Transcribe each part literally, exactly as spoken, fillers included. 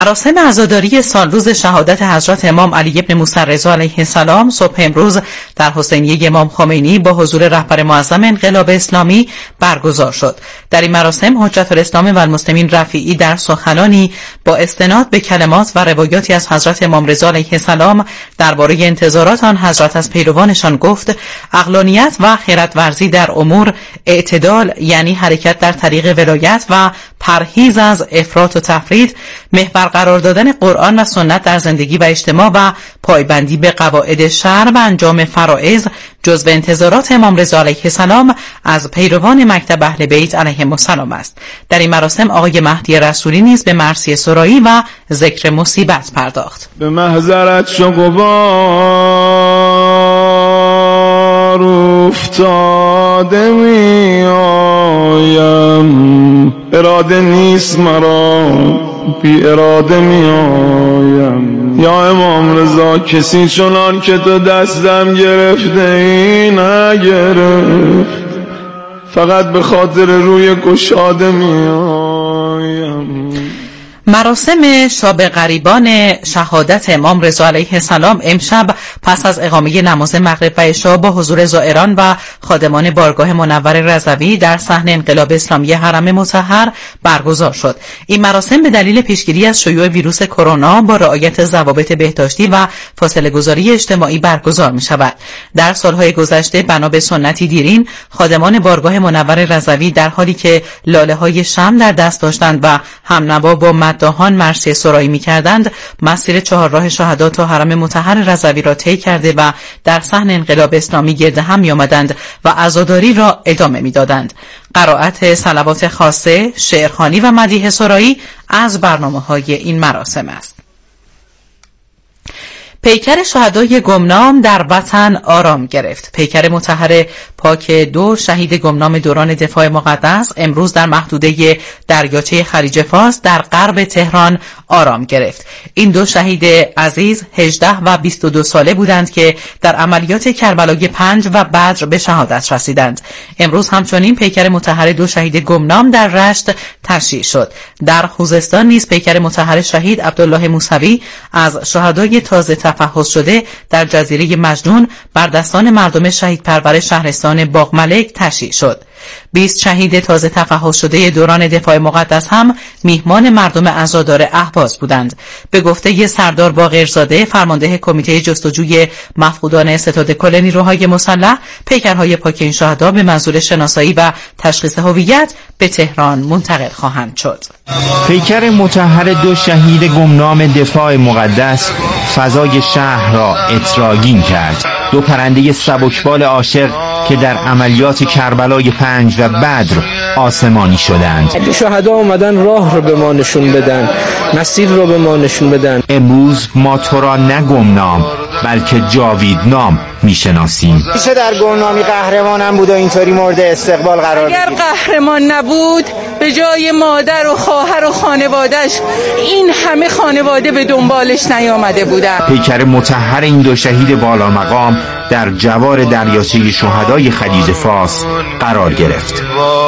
مراسم عزاداری سالروز شهادت حضرت امام علی بن موسی رضا علیه السلام صبح امروز در حسینیه امام خمینی با حضور رهبر معظم انقلاب اسلامی برگزار شد. در این مراسم حجت الاسلام و المسلمین رفیعی در سخنانی با استناد به کلمات و روایاتی از حضرت امام رضا علیه السلام درباره انتظارات آن حضرت از پیروانشان گفت: عقلانیت و خردورزی در امور، اعتدال یعنی حرکت در طریق ولایت و پرهیز از افراط و تفرید، محور قرار دادن قرآن و سنت در زندگی و اجتماع و پایبندی به قواعد شرع و انجام فرائض جزو انتظارات امام رضا علیه السلام از پیروان مکتب اهل بیت علیهم السلام است. در این مراسم آقای مهدی رسولی نیز به مرثیه سرایی و ذکر مصیبت پرداخت. به محضرت شو غبار افتاده می آیم، اراده نیست مرا بی اراده می آیم. یا امام رضا کسی چنان که تو دستم گرفته این نگرفت، فقط به خاطر روی گشاده می آیم. مراسم شاب غریبان شهادت امام رضا علیه السلام امشب پس از اقامه نماز مغرب و عشا با حضور زائران و خادمان بارگاه منور رضوی در صحن انقلاب اسلامی حرم مطهر برگزار شد. این مراسم به دلیل پیشگیری از شیوع ویروس کرونا با رعایت ضوابط بهداشتی و فاصله گذاری اجتماعی برگزار می شود. در سالهای گذشته بنا به سنتی دیرین، خادمان بارگاه منور رضوی در حالی که لاله های شمع در دست داشتند و همنوا با مداحان مرثیه سرایی می‌کردند، مسیر چهارراه شهدا تا حرم مطهر رضوی را طی کرده و در صحن انقلاب اسلامی گرد هم می‌آمدند و عزاداری را ادامه می‌دادند. قرائت صلوات خاصه، شعرخوانی و مدیح سرایی از برنامه‌های این مراسم است. پیکر شهدای گمنام در وطن آرام گرفت. پیکر مطهر پاک دو شهید گمنام دوران دفاع مقدس امروز در محدوده دریاچه خلیج فارس در غرب تهران آرام گرفت. این دو شهید عزیز هجده و بیست و دو ساله بودند که در عملیات کربلای پنج و بدر به شهادت رسیدند. امروز همچنین پیکر مطهر دو شهید گمنام در رشت تشییع شد. در خوزستان نیز پیکر مطهر شهید عبدالله موسوی از شهدای تازه تفحص شده در جزیره مجنون بر دستان مردم شهید پرور شهرستان باغملک تشییع شد. بیست شهید تازه تفحص شده دوران دفاع مقدس هم میهمان مردم عزادار اهواز بودند. به گفته سردار باقرزاده فرمانده کمیته جستجوی مفقودان ستاد کل نیروهای مسلح، پیکرهای پاک این شهدا به منظور شناسایی و تشخیص هویت به تهران منتقل خواهند شد. پیکر مطهر دو شهید گمنام دفاع مقدس فضای شهر را اطراگین کرد. دو پرنده سبکبال عاشق که در عملیات کربلای پنج و بدر آسمانی شدند. شهدا اومدن راه رو به ما نشون بدن، مسیر رو به ما نشون بدن. امروز ما تو را نه گمنام بلکه جاوید نام میشناسیم. میشه در گمنامی قهرمانم بود و اینطوری مورد استقبال قرار بگیره. اگر قهرمان نبود به جای مادر و خواهر و خانواده‌اش این همه خانواده به دنبالش نیامده بودن. پیکر مطهر این دو شهید بالا مقام در جوار دریاچه شهدای خلیج فارس قرار گرفت.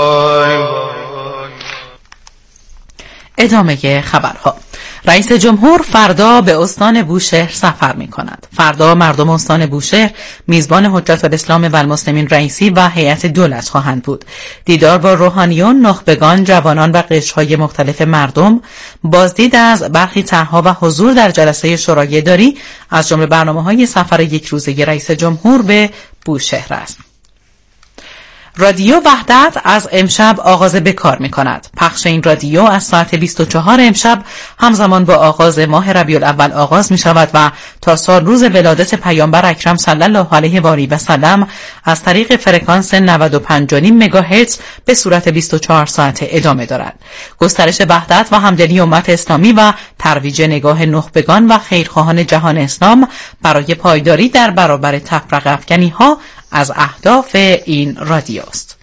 ادامه خبرها. رئیس جمهور فردا به استان بوشهر سفر می کند. فردا مردم استان بوشهر میزبان حجت الاسلام و المسلمین رئیسی و هیئت دولت خواهند بود. دیدار با روحانیون، نخبگان، جوانان و قشرهای مختلف مردم، بازدید از برخی طرحها و حضور در جلسه شورای اداری از جمله برنامه‌های سفر یک روزه رئیس جمهور به بوشهر است. رادیو وحدت از امشب آغاز به کار می کند. پخش این رادیو از ساعت بیست و چهار امشب همزمان با آغاز ماه ربیع الاول آغاز می شود و تا سال روز ولادت پیامبر اکرم صلی الله علیه و آله و سلم از طریق فرکانس نود و پنج و نیم مگاهرتز به صورت بیست و چهار ساعته ادامه دارد. گسترش وحدت و همدلی امت اسلامی و ترویج نگاه نخبگان و خیرخواهان جهان اسلام برای پایداری در برابر تفرقه افکنی ها از اهداف این رادیو است.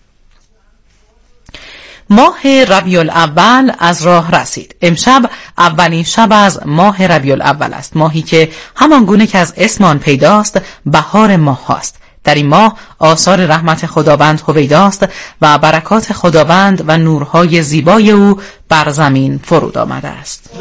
ماه ربیع الاول از راه رسید. امشب اولین شب از ماه ربیع الاول است، ماهی که همان گونه که از اسم آن پیداست بهار ماه هاست. در این ماه آثار رحمت خداوند هویداست و برکات خداوند و نورهای زیبای او بر زمین فرود آمده است.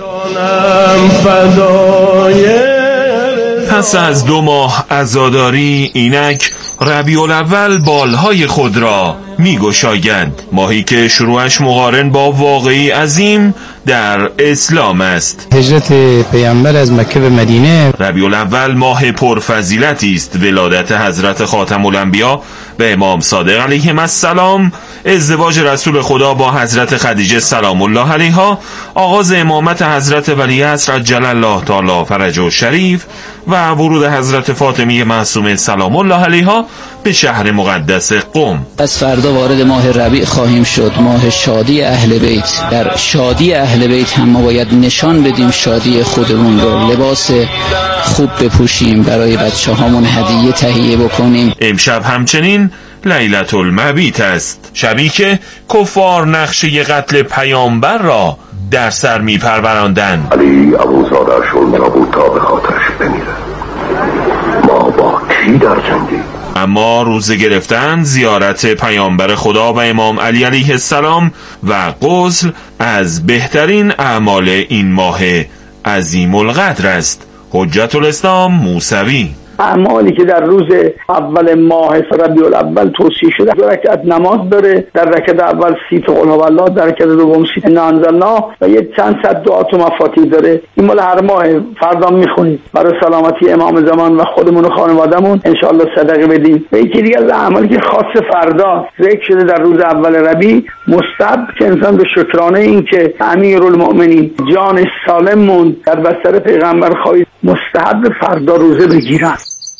پس از دو ماه عزاداری اینک ربیع الاول بالهای خود را می گشایند، ماهی که شروعش مقارن با واقعی عظیم در اسلام است. هجرت پیامبر از مکه به مدینه. ربیع الاول ماه پرفضیلتی است. ولادت حضرت خاتم الانبیا به امام صادق علیه السلام، ازدواج رسول خدا با حضرت خدیجه سلام الله علیها، آغاز امامت حضرت ولیعصر عجل الله تعالی فرجه شریف و ورود حضرت فاطمه معصومه سلام الله علیها به شهر مقدس قم. از فردا وارد ماه ربیع خواهیم شد، ماه شادی اهل بیت. در شادی اهل بیت هم ما باید نشان بدیم شادی خودمون رو، لباس خوب بپوشیم، برای بچه هامون هدیه تهیه بکنیم. امشب همچنین لیلة المبیت است، شبی که کفار نقشه قتل پیامبر را در سر می پروراندند. علی ابوزاده شل نبود تا به خاطرش بمیره. ما با کی در جنگی؟ اما روزه گرفتن، زیارت پیامبر خدا و امام علی علیه السلام و غسل از بهترین اعمال این ماه عظیم القدر است. حجت الاسلام موسوی. اعمالی که در روز اول ماه ربیع الاول توصیه شده، دو رکعت نماز داره، در رکعت اول سی تا قل هو الله، در رکعت دوم سی انا انزلنا و یه چند صد دعا و مفاتیح داره. این مال هر ماه، فردا میخونیم برای سلامتی امام زمان و خودمون و خانوادهمون ان شاء الله صدقه بدیم. و یکی دیگه از اعمالی که خاص فردا ذکر شده در روز اول ربیع، مستحب که انسان به شکرانه این که امیرالمؤمنین جان سالم موند در بستر پیغمبر خواهید، مستحب فردا روزه بگیرن.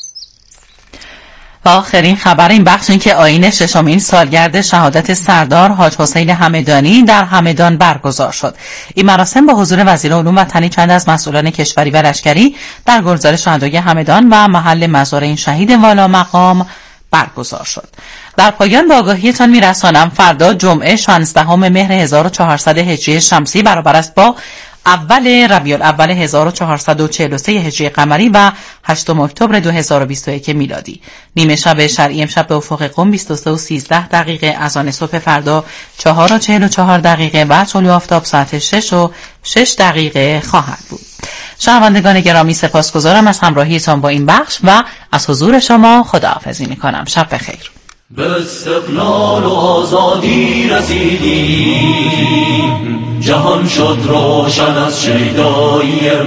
و آخرین خبر این بخش این که آیین ششمین سالگرد شهادت سردار حاج حسین همدانی در همدان برگزار شد. این مراسم با حضور وزیر علوم و تنی چند از مسئولان کشوری و لشکری در گلزار شهدای همدان و محل مزار این شهید والا مقام برگزار شد. در پایان با آگاهیتان میرسانم فردا جمعه شانزدهم مهر هزار و چهارصد هجری شمسی برابر است با اول ربیع الاول هزار و چهارصد و چهل و سه هجری قمری و هشتم اکتبر دو هزار و بیست و یک میلادی. نیمه شب شرعی امشب به افق قم بیست و سه و سیزده دقیقه، اذان صبح فردا چهار و چهل و چهار دقیقه و طلوع آفتاب ساعت شش و شش دقیقه خواهد بود. شنوندگان گرامی، سپاسگزارم از همراهیتان با این بخش و از حضور شما خداحافظی می‌کنم. شب بخیر. به استقلال و آزادی رسیدیم، جهان شد روشن از شیدایی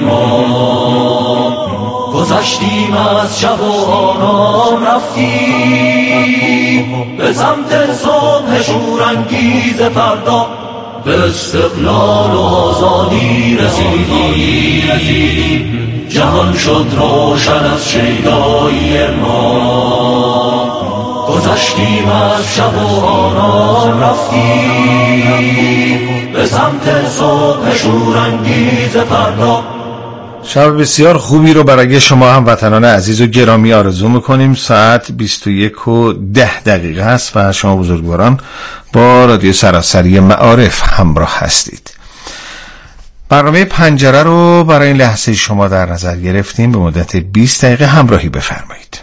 ما، گذشتیم از شب و آرام رفتیم به سمت صبح شورانگیز فردا. به استقلال و آزادی رسیدیم، جهان شد روشن از شیدایی ما، گذشتیم از شب و آرام رفتیم به سمت صبح شورانگیز فردا. شب بسیار خوبی رو برای شما هموطنان عزیز و گرامی آرزو میکنیم. ساعت بیست و یک و ده دقیقه است و شما بزرگواران با رادیو سراسری معارف همراه هستید. برنامه پنجره رو برای این لحظه شما در نظر گرفتیم. به مدت بیست دقیقه همراهی بفرمایید.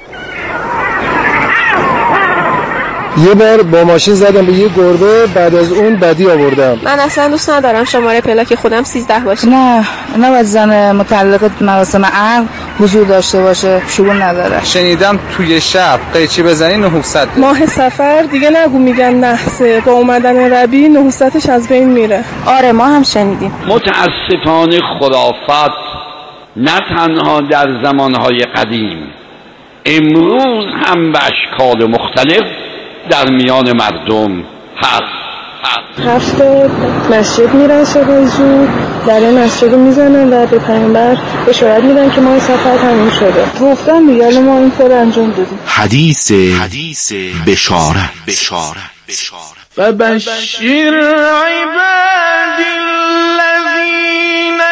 یه بار با ماشین زدم به یه گربه، بعد از اون بدی آوردم. من اصلا دوست ندارم شماره پلاک خودم سیزده باشه. نه نه، باید زن متعلق مراسم عقد حضور داشته باشه، شگون نداره. شنیدم توی شب قیچی بزنی نهصد. ماه سفر دیگه نگو میگن نحسه، با اومدن ربیع نهصدش از بین میره. آره ما هم شنیدیم. متاسفانه خرافات نه تنها در زمانهای قدیم، امروز هم به اشکال مختلف در میان مردم هست. هفته مسجد میرن صبح زود، در مسجد رو میزنن و به پیامبر بشارت میدن که ما سفر تموم شده. گفتن دیگه ما این کار انجام دادیم. حدیث حدیث بشارت بشارت و بشیر عباد الذین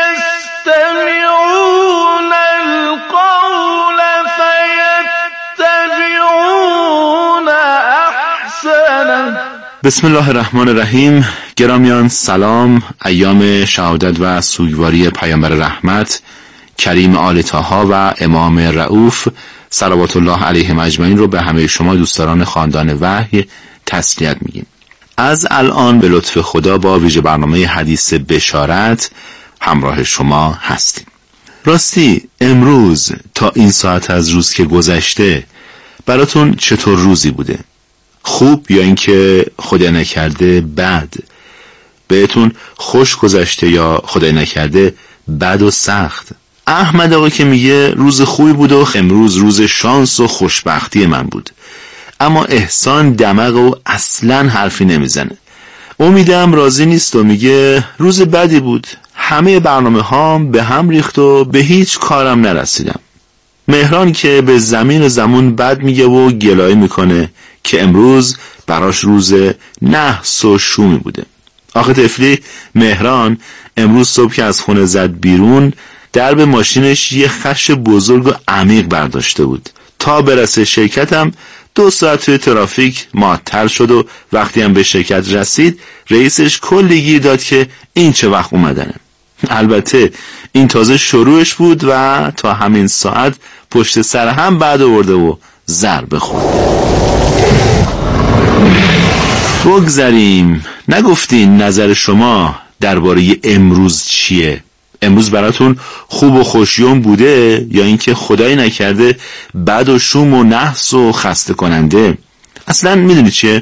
یستمعون القول فیتبعون احسنه. بسم الله الرحمن الرحیم. گرامیان سلام. ایام شهادت و سوگواری پیامبر رحمت کریم آل طاها و امام رؤوف صلوات الله علیهم اجمعین رو به همه شما دوستداران خاندان وحی تسلیت میگیم. از الان به لطف خدا با ویژه برنامه حدیث بشارت همراه شما هستیم. راستی امروز تا این ساعت از روز که گذشته براتون چطور روزی بوده؟ خوب یا اینکه خدای نکرده بد؟ بهتون خوش گذشته یا خدای نکرده بد و سخت؟ احمد آقا که میگه روز خوبی بود و امروز روز شانس و خوشبختی من بود. اما احسان دماغ و اصلا حرفی نمیزنه. امیدم راضی نیست و میگه روز بدی بود، همه برنامه هام به هم ریخت و به هیچ کارم نرسیدم. مهران که به زمین و زمون بد میگه و گلایه میکنه که امروز براش روز نحس و شومی بوده. آخه طفلی مهران امروز صبح که از خونه زد بیرون، درب ماشینش یه خش بزرگ و عمیق برداشته بود. تا برسه شرکتم دو ساعت توی ترافیک معطل شد و وقتی هم به شرکت رسید رئیسش کلی گیر داد که این چه وقت اومدنه. البته این تازه شروعش بود و تا همین ساعت پشت سر هم بعد آورده و ضربه خورد. بگذاریم. نگفتین نظر شما درباره امروز چیه؟ امروز براتون خوب و خوشیوم بوده یا اینکه خدای نکرده بد و شوم و نحس و خسته کننده؟ اصلا میدونید چیه؟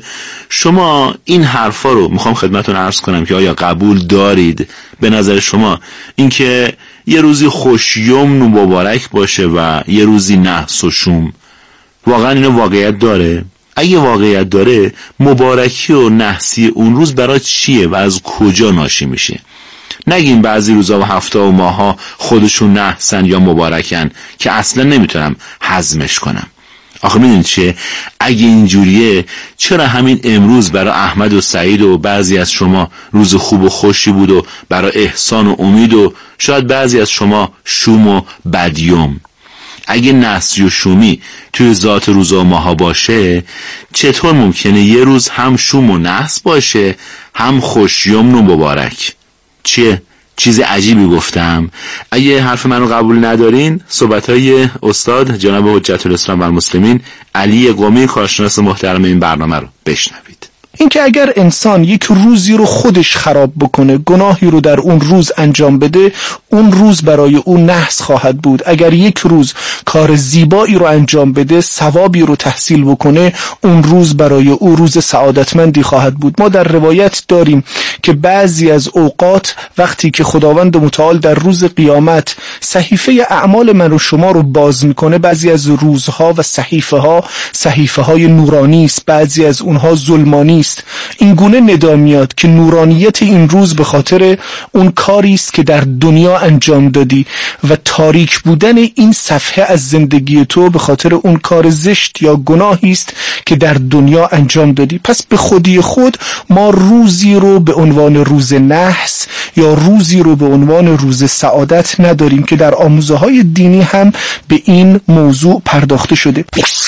شما این حرفا رو میخوام خدمتون عرض کنم که آیا قبول دارید؟ به نظر شما اینکه یه روزی خوشیوم و مبارک باشه و یه روزی نحس و شوم، واقعا اینو واقعیت داره؟ اگه واقعیت داره، مبارکی و نحسی اون روز برای چیه و از کجا ناشی میشه؟ نگین بعضی روزا و هفته و ماها خودشون نحسن یا مبارکن که اصلا نمیتونم هضمش کنم. آخه میدونید چیه؟ اگه اینجوریه چرا همین امروز برای احمد و سعید و بعضی از شما روز خوب و خوشی بود و برای احسان و امید و شاید بعضی از شما شوم و بدیوم؟ اگه نحسی و شومی توی ذات روزا و ماها باشه، چطور ممکنه یه روز هم شوم و نحس باشه هم خوشیوم و مبارک؟ چیه؟ چیز عجیبی گفتم؟ اگه حرف منو قبول ندارین، صحبتهای استاد جناب حجت الاسلام و المسلمین علی قمی کارشناس محترم این برنامه رو بشنوید. اینکه اگر انسان یک روزی رو خودش خراب بکنه، گناهی رو در اون روز انجام بده، اون روز برای اون نحس خواهد بود. اگر یک روز کار زیبایی رو انجام بده، ثوابی رو تحصیل بکنه، اون روز برای او روز سعادتمندی خواهد بود. ما در روایت داریم که بعضی از اوقات وقتی که خداوند متعال در روز قیامت صحیفه اعمال من و شما رو باز میکنه، بعضی از روزها و صحیفه ها صحیفه های نورانی است، بعضی از اونها ظلمانی است. این گونه ندا میاد که نورانیت این روز به خاطر اون کاری است که در دنیا انجام دادی و تاریک بودن این صفحه از زندگی تو به خاطر اون کار زشت یا گناهی است که در دنیا انجام دادی. پس به خودی خود ما روزی رو به عنوان روز نحس یا روزی رو به عنوان روز سعادت نداریم که در آموزه های دینی هم به این موضوع پرداخته شده.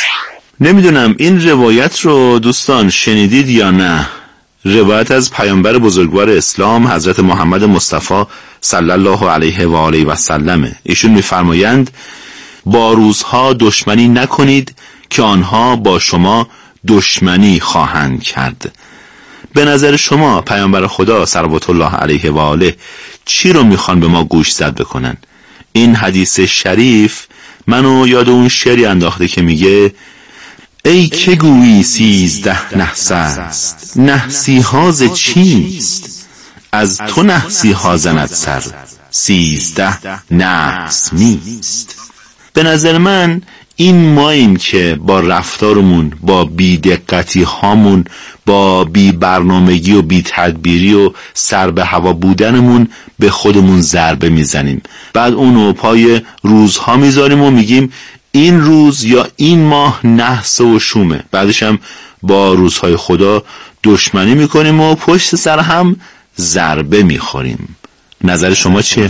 نمیدونم این روایت رو دوستان شنیدید یا نه؟ روایت از پیامبر بزرگوار اسلام حضرت محمد مصطفی صلی الله علیه و آله و سلم. ایشون میفرمایند با روزها دشمنی نکنید که آنها با شما دشمنی خواهند کرد. به نظر شما پیامبر خدا صلوات الله علیه و آله چی رو میخوان به ما گوش زد بکنن؟ این حدیث شریف منو یاد اون شعری انداخته که میگه ای که گویی سیزده نحس است، نحسی ها ز چیست؟ از تو نحسی ها زند سر، سیزده نحس نیست. به نظر من این ماییم که با رفتارمون، با بی‌دقتی هامون، با بی برنامگی و بی تدبیری و سر به هوا بودنمون به خودمون ضربه میزنیم. بعد اونو پای روزها میذاریم و میگیم این روز یا این ماه نحس و شومه. بعدش هم با روزهای خدا دشمنی میکنیم و پشت سر هم ضربه میخوریم. نظر شما چیه؟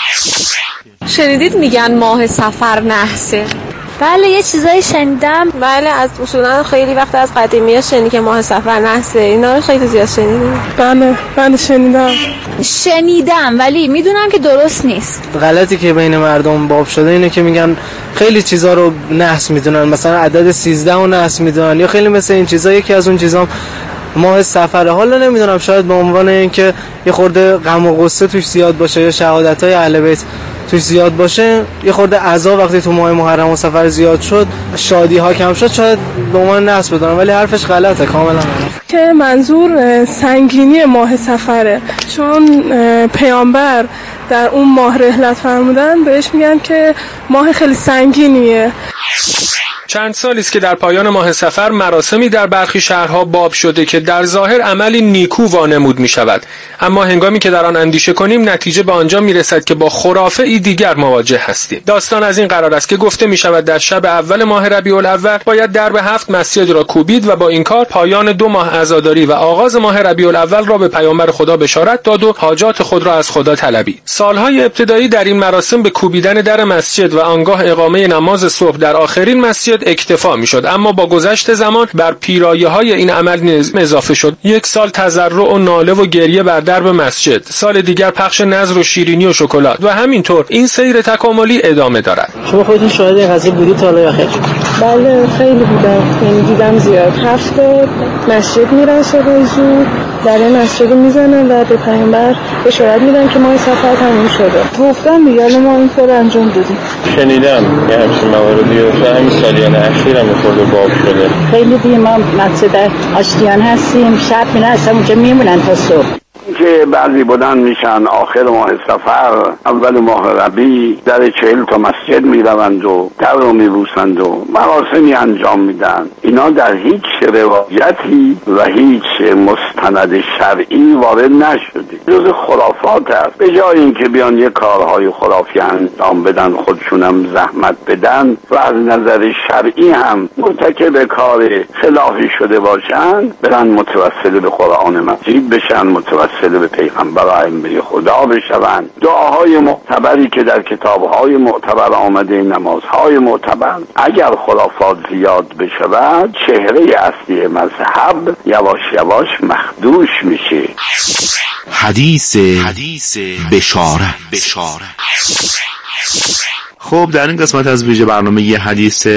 شنیدید میگن ماه صفر نحسه؟ بله یه چیزایی شنیدم. بله از اصولا خیلی وقت از قدیمی ها شنیدی که ماه صفر نحسه. اینا رو خیلی زیاد شنیدیم. بله بله شنیدم شنیدم ولی میدونم که درست نیست. غلطی که بین مردم باب شده اینه که میگن خیلی چیزا رو نحس میدونن، مثلا عدد سیزده رو نحس میدونن، یا خیلی مثل این چیزا. یکی از اون چیزام ماه صفر. حالا نمیدونم، شاید به عنوان اینکه یه خورده غم و غصه توش زیاد باشه یا شهادت‌های اهل بیت توش زیاد باشه، یه خورده عزا وقتی تو ماه محرم و صفر زیاد شد، شادی ها کم شد، شاید به عنوان نحس بدونم، ولی حرفش غلطه کاملا. که منظور سنگینی ماه صفره، چون پیامبر در اون ماه رحلت فرمودن، بهش میگن که ماه خیلی سنگینیه. چند سالی است که در پایان ماه صفر مراسمی در برخی شهرها باب شده که در ظاهر عملی نیکو وانمود می شود، اما هنگامی که در آن اندیشه کنیم نتیجه به آنجا می رسد که با خرافه ای دیگر مواجه هستیم. داستان از این قرار است که گفته می شود در شب اول ماه ربیع الاول باید درب هفت مسجد را کوبید و با این کار پایان دو ماه عزاداری و آغاز ماه ربیع الاول را به پیامبر خدا بشارت داد و حاجات خود را از خدا طلبید. سالهای ابتدایی در این مراسم به کوبیدن در مسجد و آنگاه اقامه نماز صبح در آخرین مسجد اکتفا میشد، اما با گذشت زمان بر پیرایه‌های این عمل اضافه شد. یک سال تضرع و ناله و گریه بر درب مسجد، سال دیگر پخش نذر و شیرینی و شکلات و همینطور این سیر تکاملی ادامه دارد. شما خودتون شاهد این قضیه بودید تا حالا خیر؟ بله خیلی بودم، یعنی دیدم زیاد. هفته مسجد میرن صبح زود، در مسجد میزنن و به پیامبر بشارت میدن که ماه صفر تموم شده. گفتم دیگه ما این کار انجام دادیم. شنیدم یه همچین مواردی و همین سالیان اخیر هم خورده باب شده. خیلی دیگه ما مسجد آشتیان هستیم، شب میرن اصلا اونجا میمونن تا صبح. که بعضی بودن میشن آخر ماه صفر اول ماه ربیع در چهل تا مسجد میروند و در رو میبوسند و مراسمی انجام میدن. اینا در هیچ روایتی و هیچ مستند شرعی وارد نشده، جز خرافات است. به جای اینکه بیان یه کارهای خرافی انجام بدن، خودشونم زحمت بدن و از نظر شرعی هم مرتکب کار خلافی شده باشن، برن متوسل به قرآن مجید بشن، متوسل به پیغمبر ائمه خدا بشوند، دعاهای معتبری که در کتابهای معتبر آمده، نمازهای معتبر. اگر خرافات زیاد بشود، چهره اصلی مذهب یواش یواش مخدوش میشه. حدیث حدیث بشارت بشارت خب در این قسمت از ویژه برنامه ی حدیث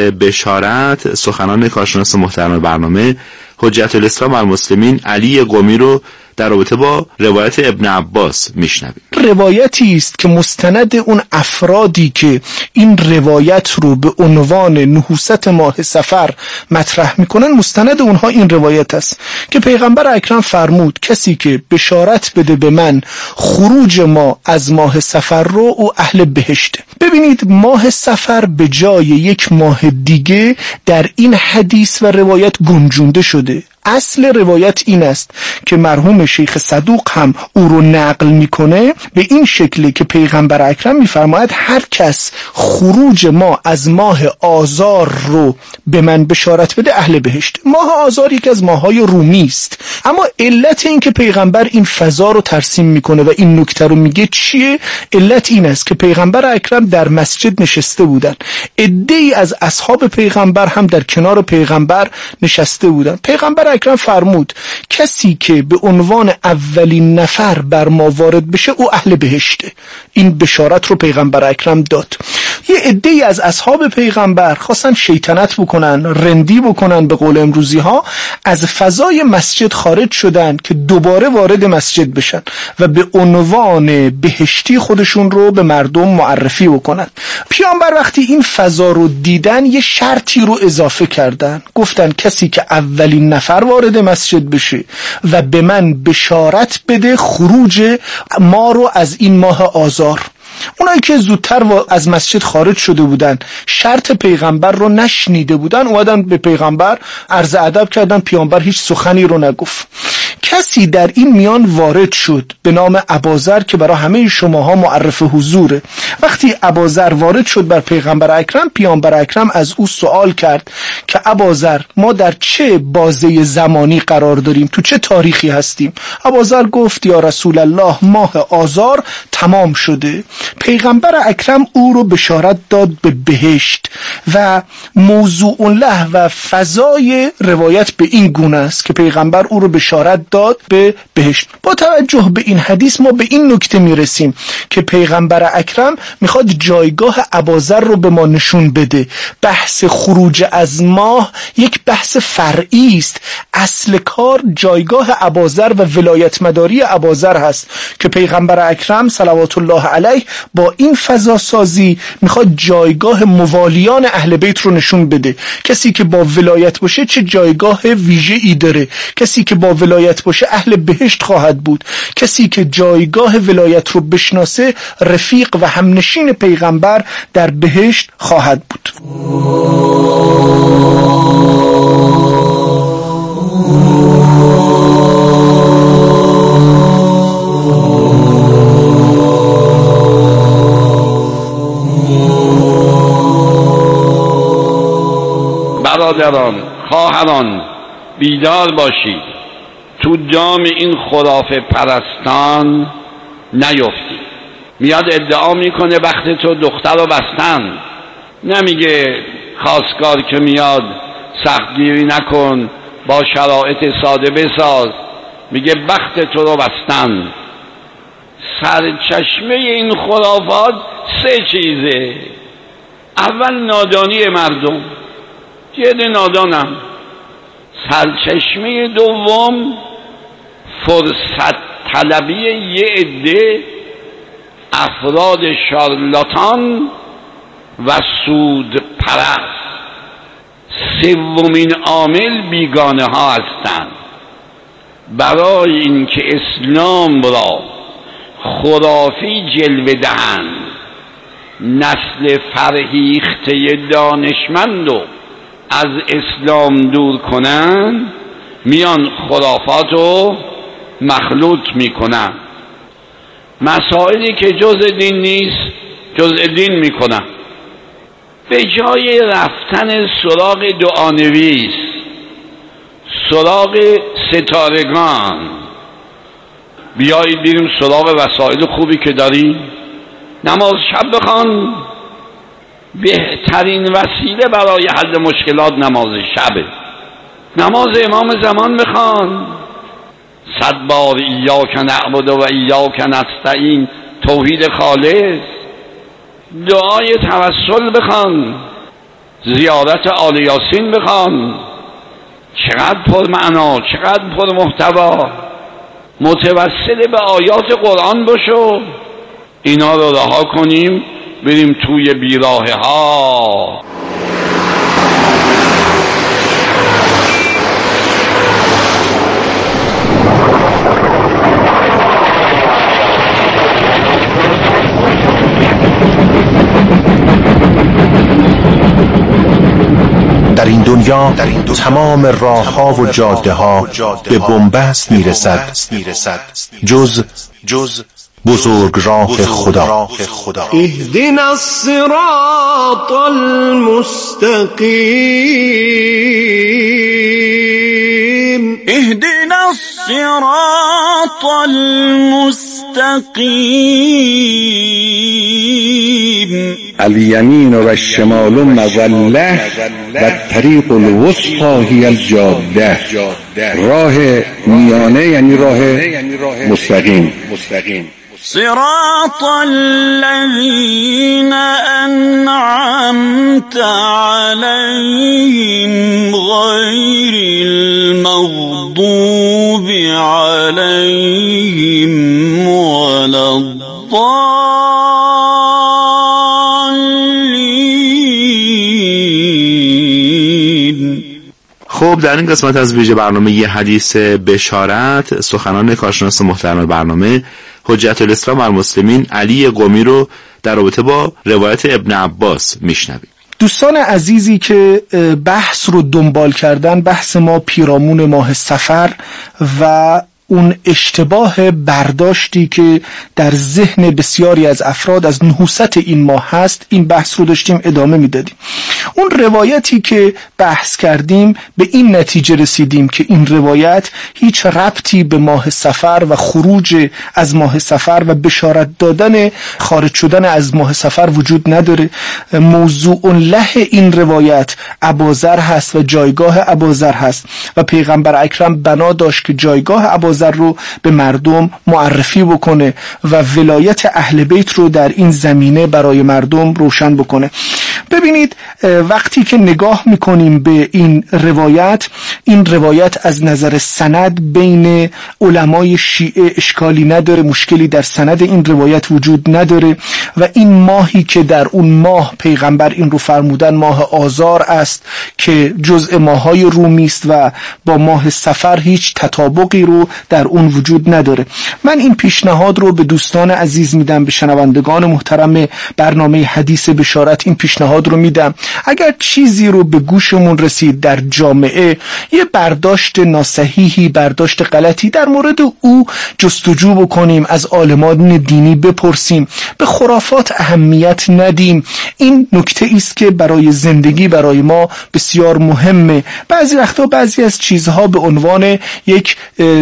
بشارت سخنان کارشناس محترم برنامه حجت الاسلام والمسلمین علی قمی رو در رابطه با روایت ابن عباس میشنویم. روایتی است که مستند اون افرادی که این روایت رو به عنوان نحوست ماه صفر مطرح میکنن، مستند اونها این روایت است که پیغمبر اکرم فرمود کسی که بشارت بده به من خروج ما از ماه صفر رو، او اهل بهشته. ببینید ماه صفر به جای یک ماه دیگه در این حدیث و روایت گنجونده شده. اصل روایت این است که مرحوم شیخ صدوق هم او رو نقل میکنه به این شکلی که پیغمبر اکرم میفرماید هر کس خروج ما از ماه آذار رو به من بشارت بده اهل بهشت. ماه آذار یکی از ماههای رومی است، اما علت این که پیغمبر این فضا رو ترسیم میکنه و این نکته رو میگه چیه؟ علت این است که پیغمبر اکرم در مسجد نشسته بودن، عده‌ای از اصحاب پیغمبر هم در کنار پیغمبر نشسته بودن. پیغمبر اکرم فرمود کسی که به عنوان اولین نفر بر ما وارد بشه او اهل بهشته. این بشارت رو پیغمبر اکرم داد. یه عده‌ای از اصحاب پیغمبر خواستن شیطنت بکنن، رندی بکنن به قول امروزی ها، از فضای مسجد خارج شدن که دوباره وارد مسجد بشن و به عنوان بهشتی خودشون رو به مردم معرفی بکنن. پیامبر وقتی این فضا رو دیدن یه شرطی رو اضافه کردن، گفتن کسی که اولین نفر وارد مسجد بشه و به من بشارت بده خروج ما رو از این ماه آذار. اونایی که زودتر از مسجد خارج شده بودن، شرط پیغمبر رو نشنیده بودن، اومدن به پیغمبر عرض ادب کردن، پیامبر هیچ سخنی رو نگفت. کسی در این میان وارد شد به نام ابوذر که برای همه شماها معرف حضوره. وقتی ابوذر وارد شد بر پیغمبر اکرم، پیامبر اکرم از او سوال کرد که ابوذر ما در چه بازه زمانی قرار داریم، تو چه تاریخی هستیم؟ ابوذر گفت یا رسول الله ماه آذار تمام شده. پیغمبر اکرم او رو بشارت داد به بهشت و موضوع له و فضای روایت به این گونه است که پیغمبر او رو بشارت داد به بهشت. با توجه به این حدیث ما به این نکته میرسیم که پیغمبر اکرم میخواد جایگاه اباذر رو به ما نشون بده. بحث خروج از ماه یک بحث فرعی است. اصل کار جایگاه اباذر و ولایت مداری اباذر هست که پیغمبر اکرم صلوات الله علیه با این فضا سازی میخواد جایگاه موالیان اهل بیت رو نشون بده. کسی که با ولایت باشه چه جایگاه ویژه ای داره. کسی که با ولایت باشه اهل بهشت خواهد بود. کسی که جایگاه ولایت رو بشناسه رفیق و همنشین پیغمبر در بهشت خواهد بود. برادران، خواهران، بیدار باشید، تو دام این خرافه پرستان نیفتید. میاد ادعا میکنه وقت تو دختر رو بستن، نمیگه خواستگار که میاد سختگیری نکن، با شرایط ساده بساز، میگه وقت تو رو بستن. سرچشمه این خرافات سه چیزه. اول نادانی مردم، یه نادانم. سرچشمه دوم فرصت طلبی یه عده افراد شارلاتان و سود پرست. سومین عامل بیگانه ها هستند. برای اینکه اسلام را خرافی جلوه دهند، نسل فرهیخته دانشمند و از اسلام دور کنن، میان خرافات رو مخلوط میکنن. مسائلی که جز دین نیست جز دین میکنن. به جای رفتن سراغ دعانویس، سراغ ستارگان، بیایید بریم سراغ وسایل خوبی که داریم. نماز شب بخوان. بهترین وسیله برای حل مشکلات نماز شبه. نماز امام زمان بخوان. صد بار ایاک نعبد و ایاک نستعین، توحید خالص. دعای توسل بخوان. زیارت آل یاسین بخوان. چقدر پر معنا، چقدر پر محتوا. متوسل به آیات قرآن باشو. اینا رو رها کنیم بریم توی بیراهه ها. در این دنیا تمام راه ها و جاده ها به بنبست می رسد جز جز بزرگ راه خدا. اهدنا الصراط المستقیم، اهدنا الصراط المستقیم. الیمین و الشمال مظله و الطریق الوسطی هی الجاده. راه میانه یعنی راه مستقیم. صراط الذين أنعمت عليهم غير المغضوب عليهم ولا الضالين. خب در این قسمت از ویژه برنامه یه حدیث بشارت، سخنان کارشناس محترم برنامه حجت الاسلام المسلمین علی قمی رو در رابطه با روایت ابن عباس میشنویم. دوستان عزیزی که بحث رو دنبال کردن، بحث ما پیرامون ماه صفر و اون اشتباه برداشتی که در ذهن بسیاری از افراد از نحوست این ماه هست، این بحث رو داشتیم ادامه میدادیم. اون روایتی که بحث کردیم به این نتیجه رسیدیم که این روایت هیچ ربطی به ماه صفر و خروج از ماه صفر و بشارت دادن خارج شدن از ماه صفر وجود نداره. موضوع له این روایت ابوذر هست و جایگاه ابوذر هست و پیغمبر اکرم بنا داشت که جایگاه ابوذر رو به مردم معرفی بکنه و ولایت اهل بیت رو در این زمینه برای مردم روشن بکنه. ببینید وقتی که نگاه میکنیم به این روایت، این روایت از نظر سند بین علمای شیعه اشکالی نداره، مشکلی در سند این روایت وجود نداره و این ماهی که در اون ماه پیغمبر این رو فرمودن ماه آذار است که جزء ماهای رومی است و با ماه صفر هیچ تطابقی رو در اون وجود نداره. من این پیشنهاد رو به دوستان عزیز میدم، به شنوندگان محترم برنامه حدیث بشارت این پیشنهاد رو میدم، اگر چیزی رو به گوشمون رسید در جامعه، یه برداشت ناصحیحی، برداشت غلطی در مورد او جستجو بکنیم، از عالمان دینی بپرسیم، به خرافات اهمیت ندیم. این نکته است که برای زندگی برای ما بسیار مهمه. بعضی وقتا بعضی از چیزها به عنوان یک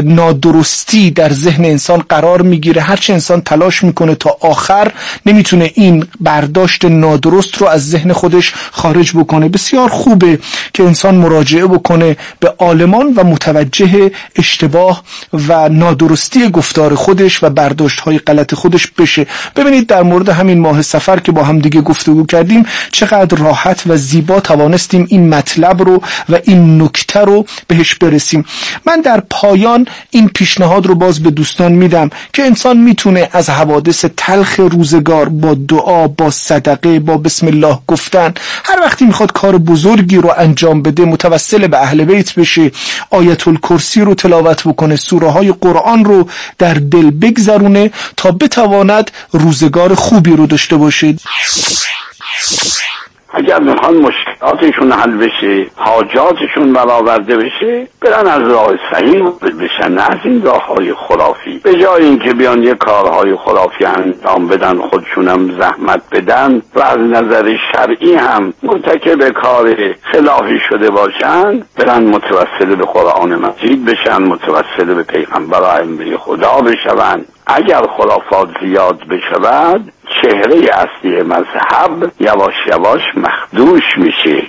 نادرستی در ذهن انسان قرار میگیره، هرچه انسان تلاش میکنه تا آخر نمیتونه این برداشت نادرست رو از ذهن خودش خارج بکنه. بسیار خوبه که انسان مراجعه بکنه به عالمان و متوجه اشتباه و نادرستی گفتار خودش و برداشت‌های غلط خودش بشه. ببینید در مورد همین ماه صفر که با هم دیگه گفتگو کردیم چقدر راحت و زیبا توانستیم این مطلب رو و این نکته رو بهش برسیم. من در پایان این پیشنهاد رو باز به دوستان میدم که انسان میتونه از حوادث تلخ روزگار با دعا، با صدقه، با بسم الله گفتن، هر وقتی میخواد کار بزرگی رو انجام بده متوسل به اهل بیت بشه، آیت الکرسی رو تلاوت بکنه، سوره های قرآن رو در دل بگذرونه تا بتواند روزگار خوبی رو داشته باشه. اگر میخوان مشکلاتشون حل بشه، حاجاتشون برآورده بشه، برن از راه صحیح بشن، نه از این راه های خرافی. به جای اینکه بیان یه کارهای خرافی انجام بدن، خودشونم زحمت بدن و از نظر شرعی هم مرتکب کار خلافی شده باشن، برن متوسل به قرآن مجید بشن، متوسل به پیغمبر و ائمه خدا بشون. اگر خرافات زیاد بشود، چهره اصلی مذهب یواش یواش مخدوش میشه.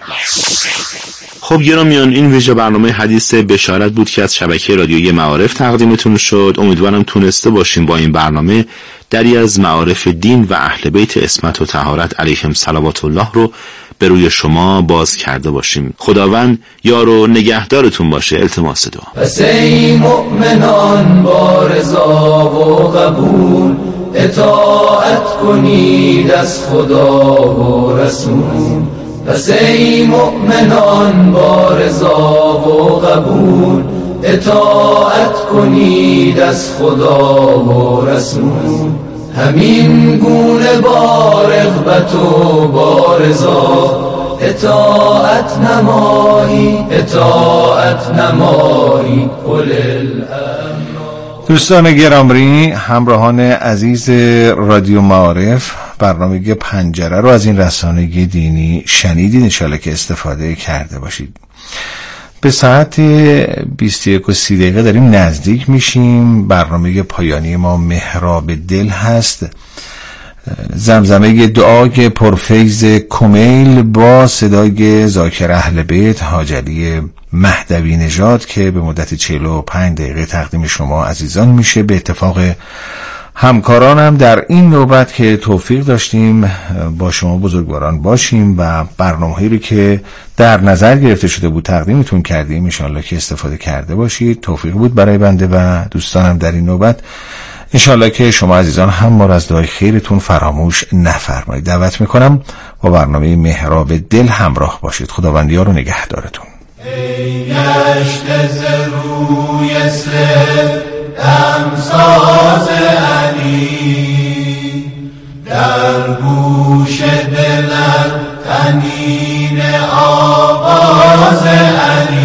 خب گرامیان، این ویژه برنامه حدیث بشارت بود که از شبکه رادیویی معارف تقدیمتون شد. امیدوارم تونسته باشیم با این برنامه دری از معارف دین و اهل بیت عصمت و طهارت علیهم صلوات الله رو به روی شما باز کرده باشیم. خداوند یار و نگهدارتون باشه. التماس دعا. پس ای مؤمنان با رضا و قبول اطاعت کنید از خدا و رسول. پس ای مؤمنان با رضا و قبول اطاعت کنید از خدا و رسول. همین گونه با رغبت و با رضا اطاعت نمایی اطاعت نمایی قل الامر. دوستان گرامی، همراهان عزیز رادیو معارف، برنامه پنجره رو از این رسانه دینی شنیدید، انشالله که استفاده کرده باشید. به ساعت بیست و یک و سی دقیقه داریم نزدیک میشیم. برنامه پایانی ما محراب دل هست، زمزمه دعای پرفیض کمیل با صدای ذاکر اهل بیت حاج علی مهدوی نژاد که به مدت چهل و پنج دقیقه تقدیم شما عزیزان میشه. به اتفاق همکارانم در این نوبت که توفیق داشتیم با شما بزرگواران باشیم و برنامه‌هایی رو که در نظر گرفته شده بود تقدیمتون کردیم، انشالله که استفاده کرده باشید. توفیق بود برای بنده و دوستانم در این نوبت. انشالله که شما عزیزان هم ما را از دعای خیرتون فراموش نفرمایید. دعوت میکنم با برنامه محراب دل همراه باشید. خداوند یار و نگهدارتون. ای گشته ز روی سر دمساز علی، در گوش دلم تنین آواز علی.